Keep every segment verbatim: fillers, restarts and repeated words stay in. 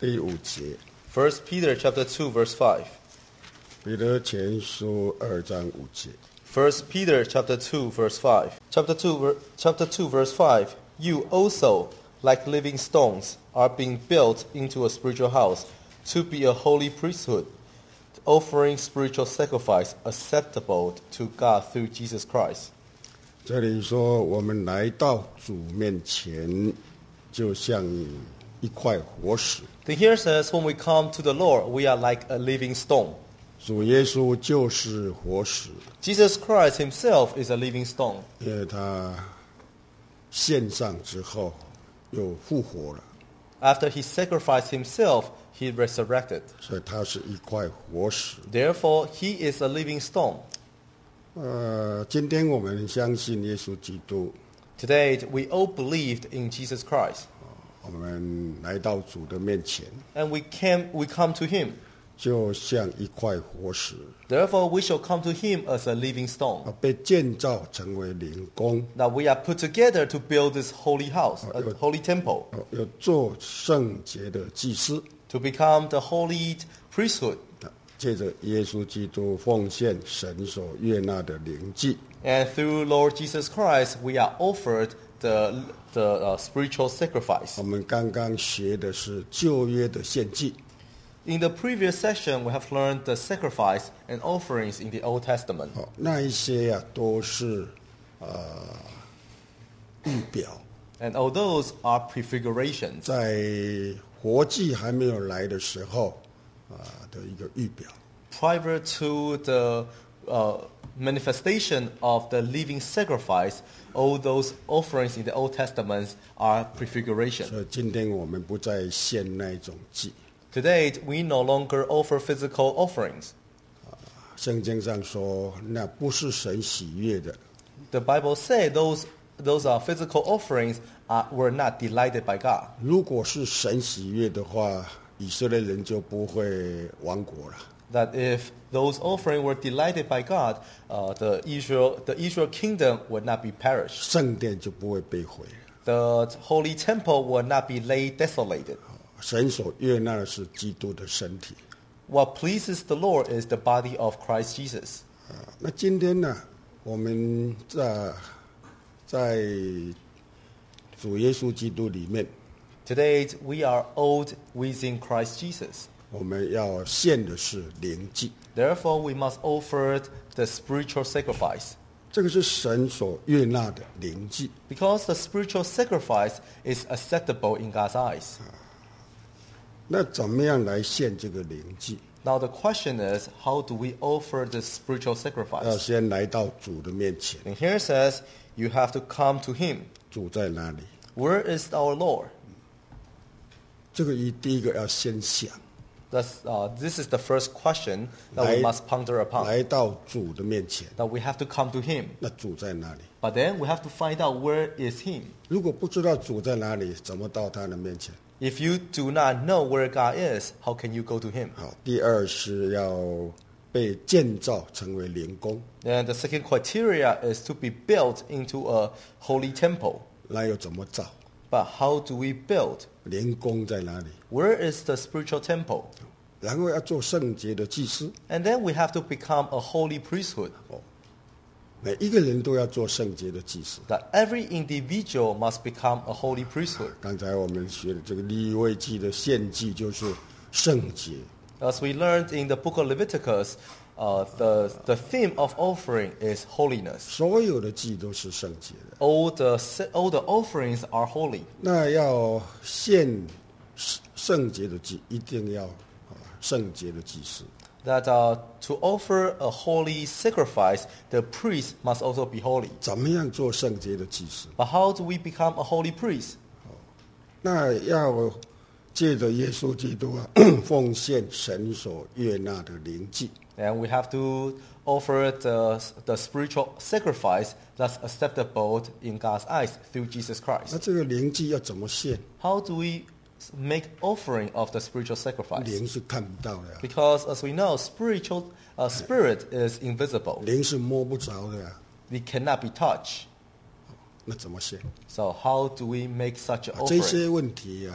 第五节， First Peter chapter two, verse five. 彼得前书二章五节。 First Peter chapter two, verse five. Chapter two, ver- chapter two, verse five. You also, like living stones, are being built into a spiritual house to be a holy priesthood, offering spiritual sacrifice acceptable to God through Jesus Christ. 这里说，我们来到主面前，就像一块活石。 Then here says, when we come to the Lord, we are like a living stone. 主耶稣就是活石， Jesus Christ himself is a living stone. 因为他献上之后又复活了， After he sacrificed himself, he resurrected. 所以他是一块活石。 Therefore, he is a living stone. 呃，今天我们相信耶稣基督， Today, we all believed in Jesus Christ. 我们来到主的面前， And we came, we come to him. 就像一块活石， Therefore, we shall come to him as a living stone. 啊，被建造成为灵宫， Now we are put together to build this holy house, a good. holy temple, 哦要做圣洁的祭司。 to become the holy priesthood. 啊借着耶稣基督奉献神所悦纳的灵祭， And through Lord Jesus Christ, we are offered the, the uh, spiritual sacrifice. 我们刚刚学的是旧约的献祭， In the previous session, we have learned the sacrifice and offerings in the Old Testament. 哦，那一些呀、都是呃预表， And all those are prefigurations. 在活祭还没有来的时候啊、的一个预表。 Prior to the uh, manifestation of the living sacrifice, all those offerings in the Old Testament are prefiguration. 所以今天我们不再献那一种祭。 Today, we no longer offer physical offerings. 圣经上说，那不是神喜悦的。 The Bible says those, those are physical offerings are, were not delighted by God. 如果是神喜悦的话，以色列人就不会亡国了。 That if those offerings were delighted by God, uh, the Israel, the Israel kingdom would not be perished. 圣殿就不会被毁了。 The holy temple would not be laid desolated. 神所悦纳的是基督的身体。 What pleases the Lord is the body of Christ Jesus. 啊，那今天呢，我们在在主耶稣基督里面， Today, we are old within Christ Jesus. 我们要献的是灵祭， Therefore, we must offer the spiritual sacrifice. 这个是神所悦纳的灵祭。 Because the spiritual sacrifice is acceptable in God's eyes. 那怎么样来献这个灵祭？ Now the question is, how do we offer the spiritual 要 sacrifice? 先来到主的面前。 And here it says, you have to come to him. 主在哪里？ Where is our Lord? 这个一第一个要先想， That's, uh, this is the first question that we 来 must ponder upon. 来到主的面前， That we have to come to him. 那主在哪里？ But then we have to find out where is him. 如果不知道主在哪里，怎么到他的面前？ If you do not know where God is, how can you go to him? 好，第二是要被建造成为灵宫， And the second criteria is to be built into a holy temple. 那又怎么造？ But how do we build? 灵宫在哪里？ Where is the spiritual temple? 然后要做圣洁的祭司， And then we have to become a holy priesthood. 每一个人都要做圣洁的祭司。 That every individual must become a holy priesthood. 刚才我们学的这个利未记的献祭就是圣洁， As we learned in the book of Leviticus, uh, the, the theme of offering is holiness. 所有的祭都是圣洁的。 All the, all the offerings are holy. 那要献圣洁的祭，一定要啊圣洁的祭司。 That uh, to offer a holy sacrifice, the priest must also be holy. 怎么样做圣洁的祭司？ But how do we become a holy priest? 那要借着耶稣基督啊，奉献神所悦纳的灵祭。 And we have to offer the, the spiritual sacrifice that's acceptable in God's eyes through Jesus 那 Christ. 这个灵祭要怎么献？ How do we make offering of the spiritual sacrifice? 灵是看不到的、啊， Because as we know, spiritual uh, spirit is invisible. 灵是摸不着的、啊， We cannot be touched. 那怎么献？ So how do we make such an 这 offering? 些问题啊，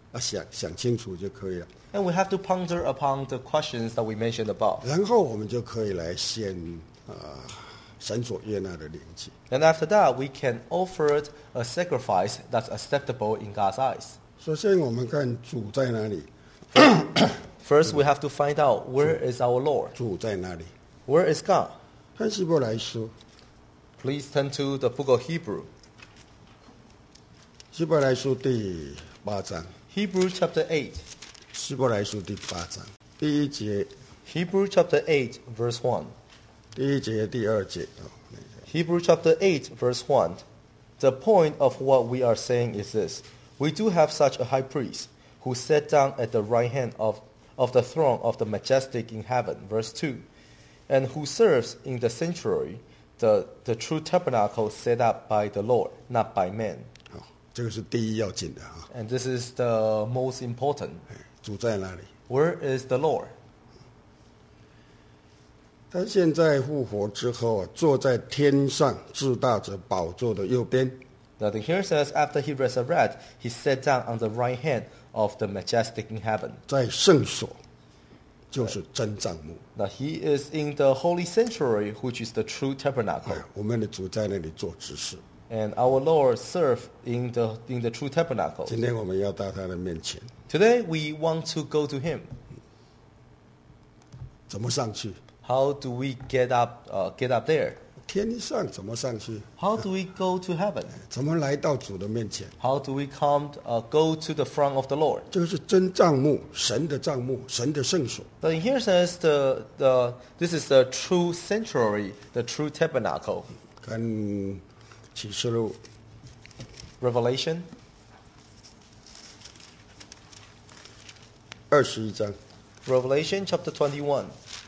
啊想想清楚就可以了。 And we have to ponder upon the questions that we mentioned above. 然后我们就可以来献啊、呃、神所悦纳的灵祭。 And after that, we can offer a sacrifice that's acceptable in God's eyes. 首先我们看主在哪里， First, we have to find out where is our Lord? 主在哪里。 Where is God? 看希伯来书， Please turn to the book of Hebrew. 希伯来书第八章， Hebrew chapter eight. 希伯来书第八章第一节， Hebrew chapter eight, verse one. 第一节第二节哦，那个 Hebrew chapter eight, verse one. The point of what we are saying is this. We do have such a high priest who sat down at the right hand of, of the throne of the majestic in heaven, verse two, and who serves in the sanctuary, the, the true tabernacle set up by the Lord, not by man. 好，这个是第一要紧的啊。 And this is the most important. 哎主在哪里？ Where is the Lord? 他现在复活之后啊，坐在天上至大者宝座的右边。 Now the here says, after he resurrected, he sat down on the right hand of the majestic in heaven. 在圣所，就是真帐幕。 Now he is in the holy sanctuary, which is the true tabernacle. 哎，我们的主在那里做执事。 And our Lord served in the, in the true tabernacle. 今天我们要到他的面前， Today we want to go to him. 怎么上去？ How do we get up, uh, get up there? 天上怎么上去？ How do we go to heaven? 怎么来到主的面前？ How do we come, uh, go to the front of the Lord? 这个是真帐幕，神的帐幕，神的圣所。 But here says the, the, this is the true sanctuary, the true tabernacle. 看启示录 Revelation 二十一章 Revelation chapter twenty-one,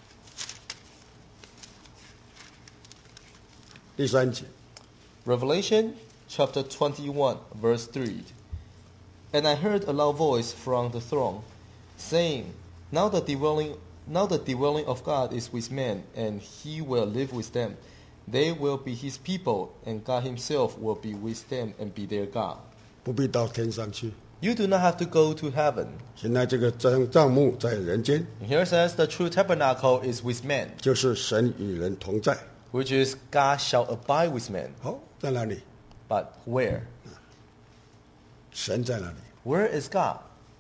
第三节， Revelation chapter twenty-one, verse three. And I heard a loud voice from the throne, saying, Now the dwelling, now the dwelling of God is with men, and he will live with them. They will be his people, and God himself will be with them and be their God. 不必到天上去。 You do not have to go to heaven. 现在这个真帐幕在人间， And here says the true tabernacle is with men, 就是神与人同在。 which is God shall abide with men. 好，在哪里？ But where? 神在哪里？ Where is God?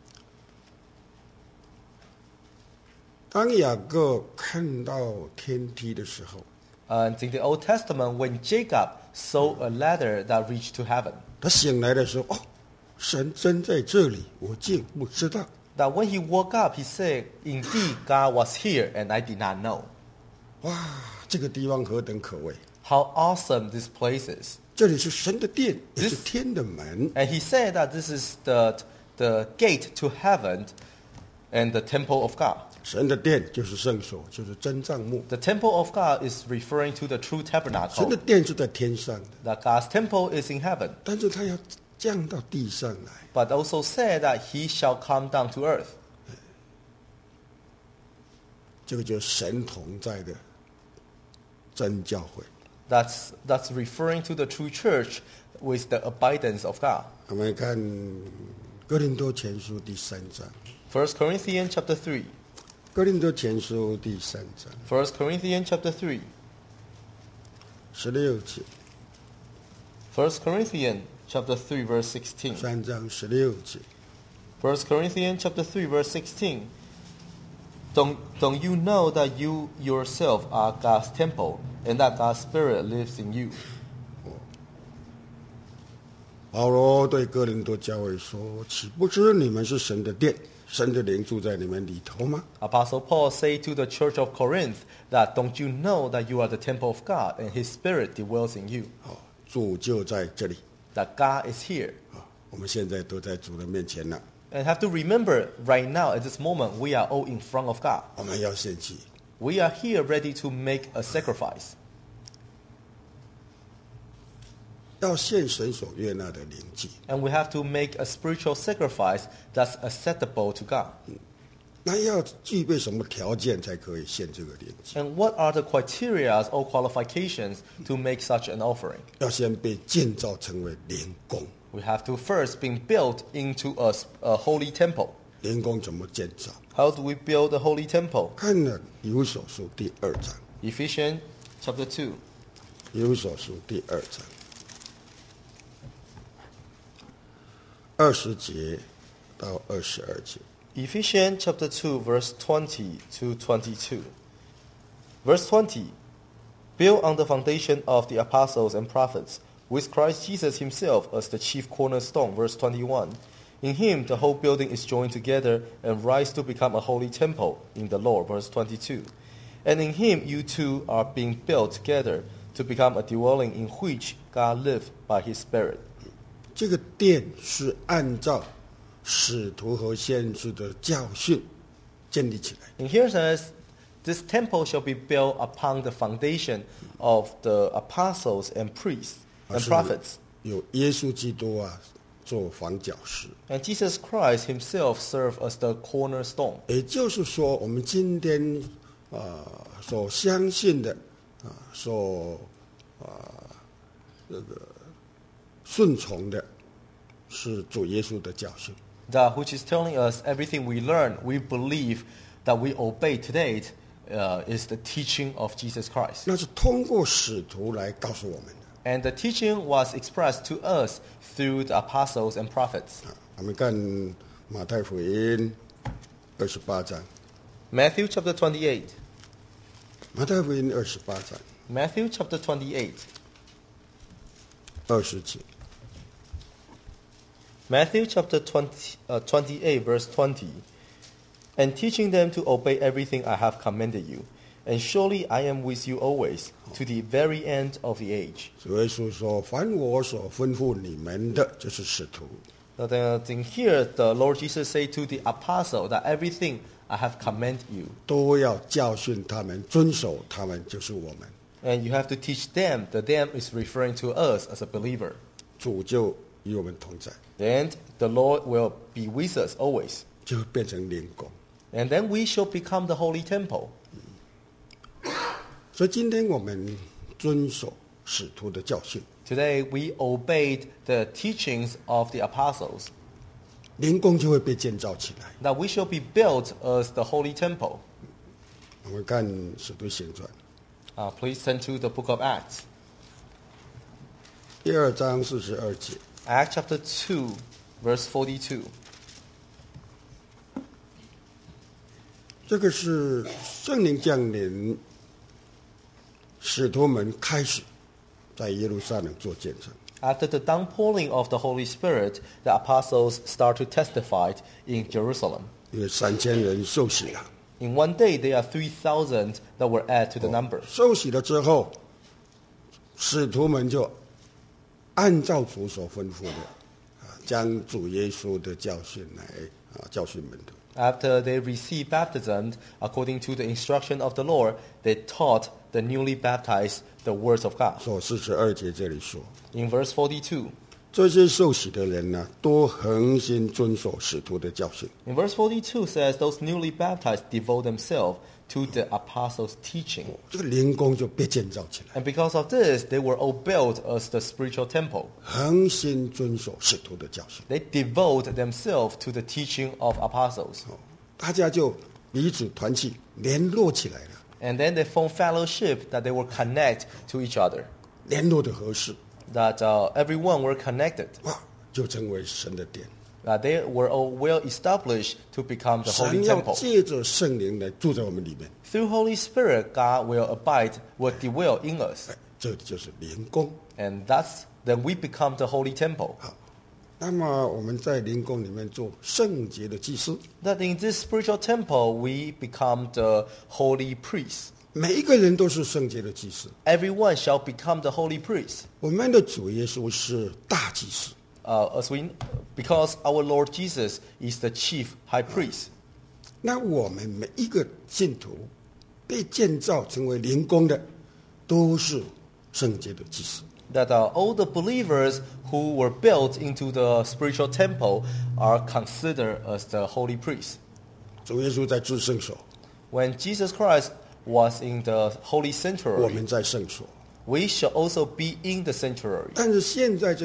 当雅各看到天梯的时候， And in the Old Testament, when Jacob saw a ladder that reached to heaven, 他醒来的时候，哦，神真在这里，我竟不知道。 that when he woke up, he said, Indeed, God was here, and I did not know. 哇，这个地方何等可畏！ How awesome this place is. 这里是神的殿，也 This- 是天的门。 And he said that this is the, the gate to heaven and the temple of God. 神的殿就是圣所，就是真帐幕。 The temple of God is referring to the true 神 tabernacle. 的殿是在天上的， That God's temple is in heaven. 但是他要降到地上来。 But also said that he shall come down to earth. 这个就是神同在的真教会。 That's, that's referring to the true church with the abidance of God. 我们看哥林多前书第三章， First Corinthians chapter three. 哥林多前书第三章 First Corinthians chapter three. 十六节， First Corinthians chapter three, verse sixteen. 三章十六节。 First Corinthians chapter three, verse sixteen. Don't, don't you know that you yourself are God's temple, and that God's Spirit lives in you? 保罗对哥林多教会说：“岂不知你们是神的殿，神的灵住在你们里头吗？ Apostle Paul said to the church of Corinth that don't you know that you are the temple of God, and His Spirit dwells in you? 哦，主就在这里 That God is here. 啊！我们现在都在主的面前了， And have to remember, right now, at this moment, we are all in front of God. 我们要献祭。 We are here ready to make a sacrifice. 要献神所悦纳的灵祭。 And we have to make a spiritual sacrifice that's acceptable to God. 那要具备什么条件才可以献这个灵祭？ And what are the criteria or qualifications to make such an offering? 要先被建造成为灵宫。 We have to first be built into a, a holy temple. 灵宫怎么建造？ How do we build a holy temple? 看了以弗所书第二章， Ephesians chapter two. 以弗所书第二章二十节到二十二节。 Ephesians chapter two, verse twenty to twenty-two. Verse twenty. Built on the foundation of the apostles and prophets, with Christ Jesus himself as the chief cornerstone. Verse twenty-one. In him the whole building is joined together and rise to become a holy temple in the Lord. Verse twenty-two. And in him you two are being built together to become a dwelling in which God lives by his Spirit. 这个殿是按照使徒和先知的教训建立起来， And here says, this temple shall be built upon the foundation of the apostles and priests 而 and 是 prophets. 有耶稣基督啊做房角石。 And Jesus Christ himself served as the cornerstone. 也就是说，我们今天啊、呃、所相信的啊、所啊、这个顺从的，是主耶稣的教训。 That which is telling us everything we learn, we believe that we obey today uh, is the teaching of Jesus Christ. 那是通过使徒来告诉我们的。 And the teaching was expressed to us through the apostles and prophets. 啊我们看马太福音二十八章， Matthew chapter twenty-eight. 马太福音二十八章 Matthew chapter twenty-eight. 二十节。 Matthew chapter twenty, uh, twenty-eight, verse twenty. And teaching them to obey everything I have commanded you. And surely I am with you always, to the very end of the age. 主耶稣说：“凡我所吩咐你们的，就是使徒。 Now then, in here, the Lord Jesus said to the apostle that everything I have commanded you. 都要教训他们，遵守他们，就是我们。 And you have to teach them. The them is referring to us as a believer. 主就与我们同在， Then the Lord will be with us always. 就会变成灵宫。 And then we shall become the holy temple. 所以今天我们遵守使徒的教训， Today we obeyed the teachings of the apostles. 灵宫就会被建造起来。 That we shall be built as the holy temple. 我们看使徒行传 Uh, please turn to the book of Acts. 第二章四十二节， Acts chapter two, verse forty-two. 这个是圣灵降临，使徒们开始在耶路撒冷做见证。 After the downpouring of the Holy Spirit, the apostles start to testify in Jerusalem. 因为三千人受洗了， In one day, there are three thousand that were added to the number. 受洗了之后，使徒们就按照主所吩咐的，啊，将主耶稣的教训来啊教训门徒。 After they received baptism, according to the instruction of the Lord, they taught the newly baptized the words of God. 所四十二节这里说， In verse forty-two, 这些受洗的人呢，都恒心遵守使徒的教训。 in verse forty-two says, those newly baptized devote themselves to the apostles' teaching. 这个灵宫就被建造起来， And because of this, they were all built as the spiritual temple. 恒心遵守使徒的教训。 They devote themselves to the teaching of apostles. 哦，大家就彼此团契，联络起来了。 And then they formed fellowship that they will connect to each other. 联络的合适， That uh, everyone were connected. 哇，就成为神的殿。 That they were all well established to become the 神 holy 要 temple. 借着圣灵来住在我们里面， Through Holy Spirit, God will abide, will dwell in us. 哎，这里就是灵宫。 And that's, then we become the holy temple. 好，那么我们在灵宫里面做圣洁的祭司， That in this spiritual temple, we become the holy priests. 每一个人都是圣洁的祭司。 Everyone shall become the holy priest. 我们的主耶稣是大祭司， Uh, as we, because our Lord Jesus is the chief high priest. 那我们每一个信徒被建造成为灵宫的，都是圣洁的祭司。 That uh, all the believers who were built into the spiritual temple are considered as the holy priests. 主耶稣在至圣所， When Jesus Christ was in the holy 我 sanctuary, 们在圣所。 we shall also be in the sanctuary. 但是现在这个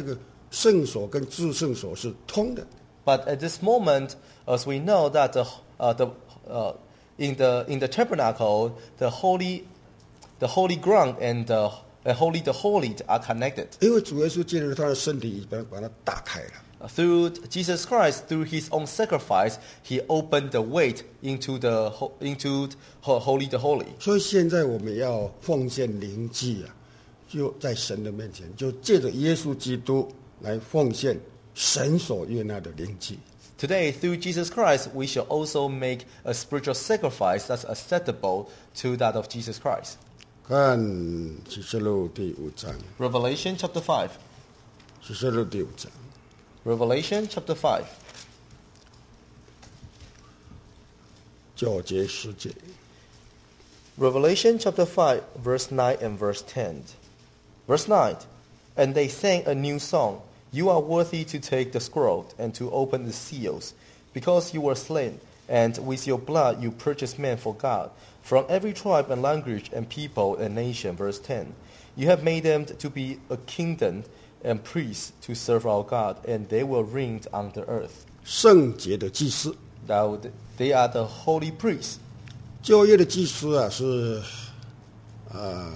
圣所跟至圣所是通的。 But at this moment, as we know that the, uh, the, uh, in, the, in the tabernacle, the holy, the holy ground and the uh, holy the holy are connected. 因为主耶稣借着他的身体把把它打开了， Uh, Through Jesus Christ, through his own sacrifice, he opened the way into the ho- into ho- holy the holy. 所以现在我们要奉献灵祭啊，就在神的面前，就借着耶稣基督来奉献神所悦纳的灵祭。 Today, through Jesus Christ, we shall also make a spiritual sacrifice that's acceptable to that of Jesus Christ. 看启示录第五章， Revelation chapter five. 启示录第五章 Revelation chapter five. 九节十节。 Revelation chapter five, verse nine and verse ten. Verse nine. And they sang a new song. You are worthy to take the scroll and to open the seals, because you were slain, and with your blood you purchased men for God, from every tribe and language and people and nation. Verse ten. You have made them to be a kingdom and priests to serve our God, and they will reign on the earth. 圣洁的祭司， Now they are the holy priests. 旧约的祭司啊是，啊、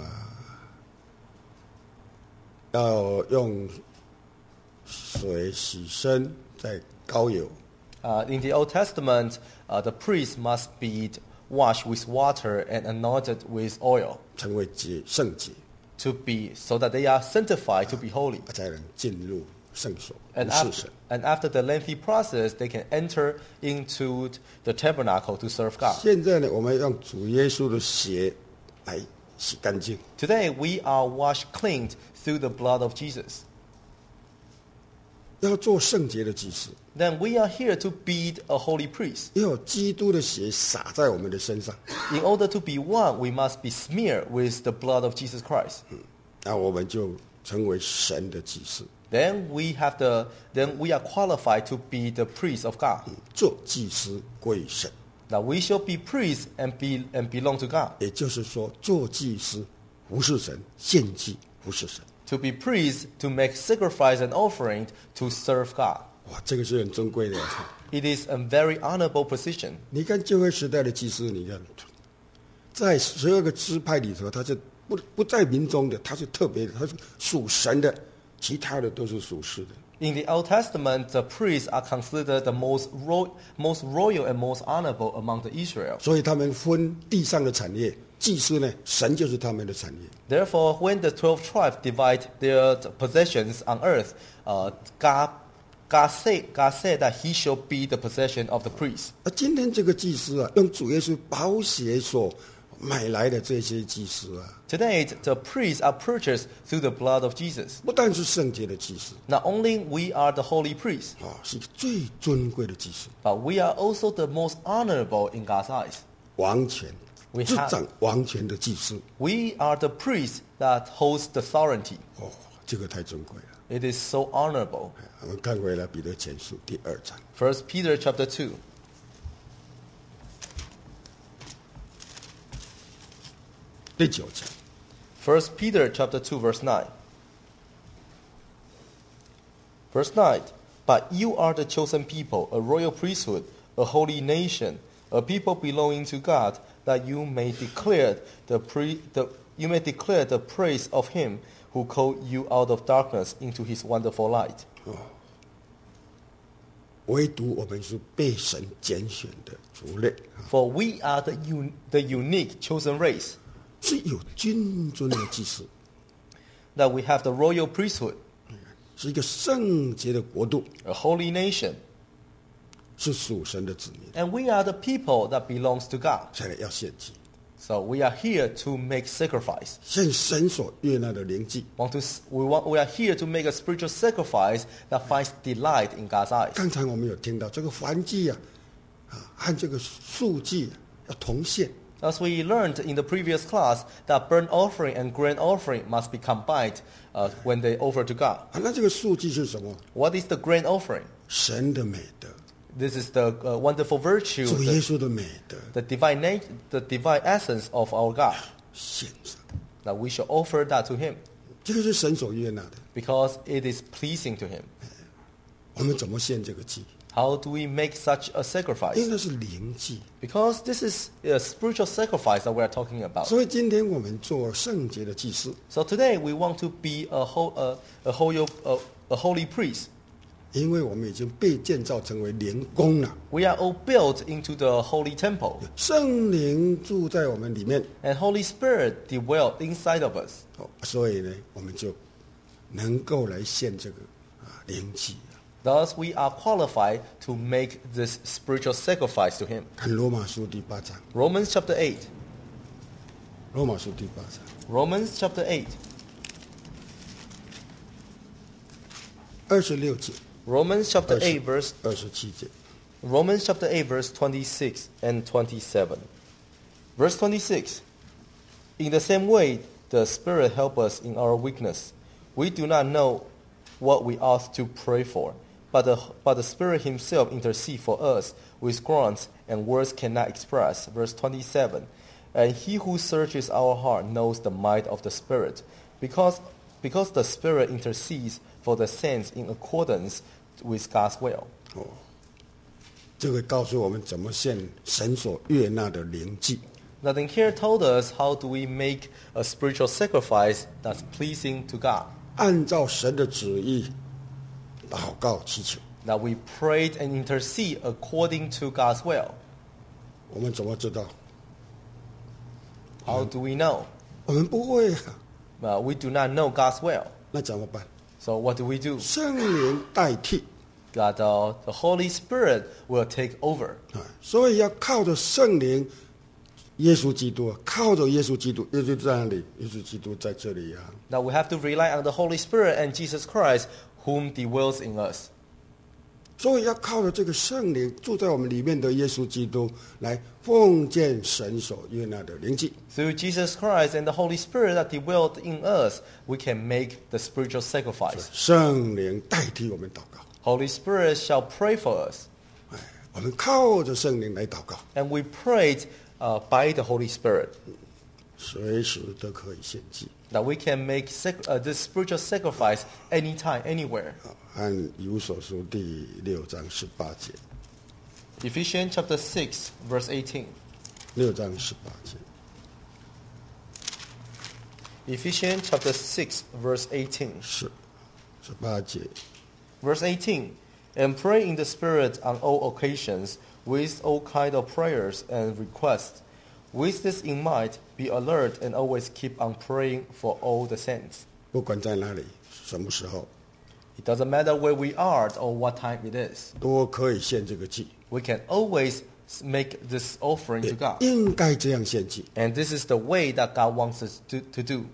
要用水洗身，再膏油， Uh, in the Old Testament, uh, the priest must be washed with water and anointed with oil 成为洁圣洁， to be so that they are sanctified to be holy. 才能进入圣所， And 服侍 after, 神。 and after the lengthy process, they can enter into the tabernacle to serve God. 现在呢，我们用主耶稣的血来洗干净。 Today, we are washed clean through the blood of Jesus. 要做圣洁的祭司， Then we are here to be a holy priest. 要有基督的血洒在我们的身上， In order to be one, we must be smeared with the blood of Jesus Christ. 那我们就成为神的祭司。 Then we have the then we are qualified to be the priest of God. 做祭司归神， Now we shall be priests and be and belong to God. 也就是说，做祭司服侍神，献祭服侍神。 To be priests, to make sacrifice and offering to serve God. 哇，这个是很尊贵的。 It is a very honorable position. 你看旧约时代的祭司，你看，在十二个支派里头，他是不不在民中的，他是特别的，他是属神的，其他的都是属世的。 In the Old Testament, the priests are considered the most ro- most royal and most honorable among the Israel. 所以他们分地上的产业，祭司呢，神就是他们的产业。 Therefore, when the twelve tribes divide their possessions on earth, uh, God God said God said that He shall be the possession of the priests. 而今天这个祭司啊，用主耶稣宝血所买来的这些祭司啊， Today, the priests are purchased through the blood of Jesus. 不但是圣洁的祭司 Not only we are the holy priests, 啊，是最尊贵的祭司， but we are also the most honorable in God's eyes. 王权 We 执 have- 掌王权的祭司。 We are the priests that holds the authority. 哦，这个太尊贵了。 It is so honorable. 我们看回来彼得前书第二章 First Peter chapter two. 第九节， First Peter chapter two verse nine. Verse nine. But you are the chosen people, a royal priesthood, a holy nation, a people belonging to God, that you may declare the, pre, the you may declare the praise of him who called you out of darkness into his wonderful light. 唯独我们是被神拣选的族类， For we are the un, the unique chosen race, 是有君尊的祭司， that we have the royal priesthood, 是一个圣洁的国度， a holy nation, 是属神的子民， and we are the people that belongs to God. 才来要献祭， So we are here to make sacrifice. 献神所悦纳的灵祭。 Want to, we, want, we are here to make a spiritual sacrifice that finds delight in God's eyes. 刚才我们有听到这个燔祭啊，啊，和这个素祭要同献， As we learned in the previous class, that burnt offering and grain offering must be combined uh, when they offer to God. 啊，那这个素祭是什么？ What is the grain offering? 神的美德， This is the uh, wonderful virtue, 主耶 the, 稣的美德 the divine nat- the divine essence of our God. 献上。 That we shall offer that to Him. 这个是神所悦纳的。 because it is pleasing to him. 我们怎么献这个祭？ How do we make such a 因为 sacrifice? 那是灵祭。 Because this is a spiritual sacrifice that we are talking about. 所以今天我们做圣洁的祭司， So today we want to be a, ho- a, a, holy, a, a holy priest. 因为我们已经被建造成为灵宫了， We are all built into the holy temple. 圣灵住在我们里面， And Holy Spirit dwelt inside of us. 哦所以呢，我们就能够来献这个啊灵祭。 Thus we are qualified to make this spiritual sacrifice to him. 看罗马书第八章， Romans chapter eight. 罗马书第八章 Romans chapter eight. 二十六节、 Romans chapter 二十 eight verse 二十七节。 Romans chapter eight verse twenty-six and twenty-seven. Verse twenty-six. In the same way, the Spirit helps us in our weakness. We do not know what we ought to pray for, but the, but the Spirit himself intercedes for us with groans and words cannot express. Verse twenty-seven. And he who searches our heart knows the mind of the Spirit, because, because the Spirit intercedes for the saints in accordance with God's will. 哦，这个告诉我们怎么献神所悦纳的灵祭。 Nothing here told us how do we make a spiritual sacrifice that's pleasing to God. 按照神的旨意祷告祈求。 That we prayed and intercede according to God's will. 我们怎么知道？ How do we know? 我们不会啊， Uh, we do not know God's will. 那怎么办？ So what do we do? 圣灵代替 That uh, the Holy Spirit will take over. 啊，所以要靠着圣灵，耶稣基督，靠着耶稣基督，耶稣在那里，耶稣基督在这里呀、啊。 Now we have to rely on the Holy Spirit and Jesus Christ, whom dwells in us. 所以要靠着这个圣灵住在我们里面的耶稣基督，来奉献神所悦纳的灵祭。 Through Jesus Christ and the Holy Spirit that dwelt in us, we can make the spiritual sacrifice. 圣灵代替我们祷告， Holy Spirit shall pray for us. 哎，我们靠着圣灵来祷告， And we prayed uh, by the Holy Spirit 随时都可以献祭。 that we can make sac- uh, this spiritual sacrifice anytime, anywhere. 啊，按以弗所书第六章十八节， Ephesians chapter six, verse eighteen. 六章十八节， Ephesians chapter six, verse eighteen. 是十八节。 Verse eighteen. And pray in the Spirit on all occasions with all kind of prayers and requests. With this in mind, be alert and always keep on praying for all the saints. 不管在哪里，什么时候， It doesn't matter where we are or what time it is. 都可以献这个祭， We can always make this offering to 也 God. 应该这样献祭。 And this is the way that God wants us to, to do.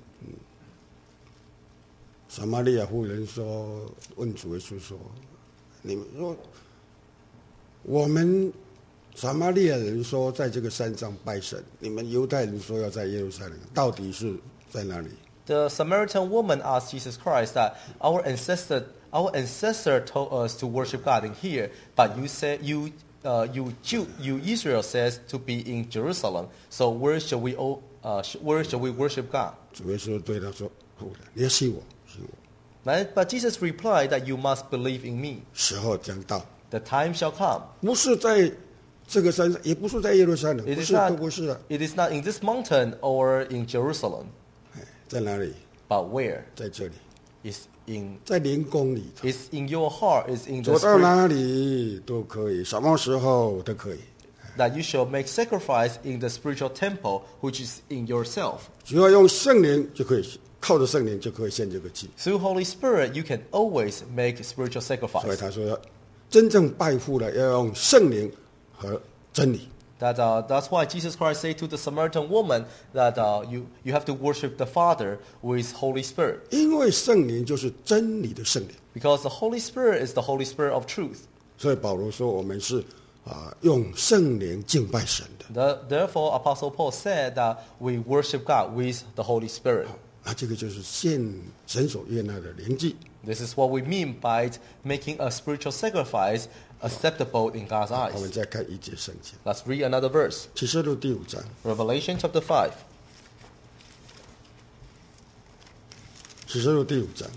撒玛利亚妇人说：“问主耶稣说，你们说，我们撒玛利亚人说在这个山上拜神，你们犹太人说要在耶路撒冷，到底是在哪里？” The Samaritan woman asked Jesus Christ that our ancestor, our ancestor told us to worship God in here, but you said you, uh, you Jew, you Israel says to be in Jerusalem. So where shall we, all, uh, sh- where shall we worship God? 主耶稣对他说：“妇人，你要信我，信我， Right? But Jesus replied that you must believe in me. 时候将到， The time shall come. 不是在这个山上，也不是在耶路撒冷， It 不 is 是， not, 都不是的， it is not in this mountain or in Jerusalem, 哎，在哪里？ but where? 在这里， It's in, 在灵宫里头， it's in your heart, it's in the 走到 spirit, 哪里都可以，什么时候都可以。 that you shall make sacrifice in the spiritual temple, which is in yourself. 只要用圣灵就可以，靠着圣灵就可以献这个祭。 Through Holy Spirit, you can always make spiritual 所以 sacrifice. 他说，要真正拜父了，要用圣灵和真理。 That, uh, that's why Jesus Christ said to the Samaritan woman that uh, you, you have to worship the Father with Holy Spirit. 因为圣灵就是真理的圣灵， Because the Holy Spirit is the Holy Spirit of truth. 所以保罗说我们是啊、用圣灵敬拜神的。 The, therefore, Apostle Paul said that we worship God with the Holy Spirit. 那这个就是献神所悦纳的灵祭。 This is what we mean by making a spiritual sacrifice acceptable in God's 我们 eyes. 再看一节圣经， Let's read another verse. 启示录第五章 Revelation chapter five. 启示录第五章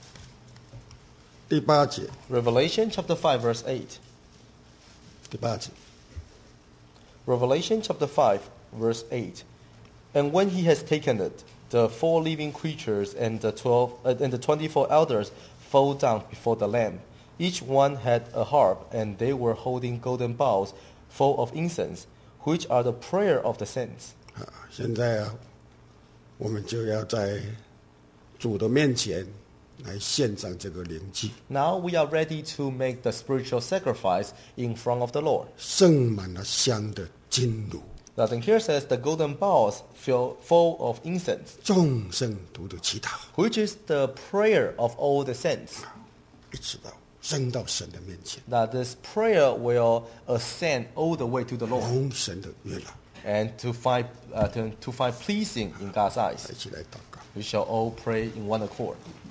第八节， Revelation chapter five, verse eight. 第八节， Revelation chapter five, verse eight. And when he has taken it, the four living creatures and the twelve uh, and the twenty-four elders fall down before the Lamb. Each one had a harp, and they were holding golden bowls full of incense, which are the prayer of the saints. 啊，现在啊，我们就要在主的面前来献上这个灵祭， Now we are ready to make the spiritual sacrifice in front of the Lord. 盛满了香的金炉， Now then here says the golden bowls fill full of incense, 众圣徒的祈祷， which is the prayer of all the saints. 一直到升到神的面前， That this prayer will ascend all the way to the Lord 蒙神的悦纳。 and to find uh, to, to find pleasing in God's eyes. 一起来祷告。 We shall all pray in one accord.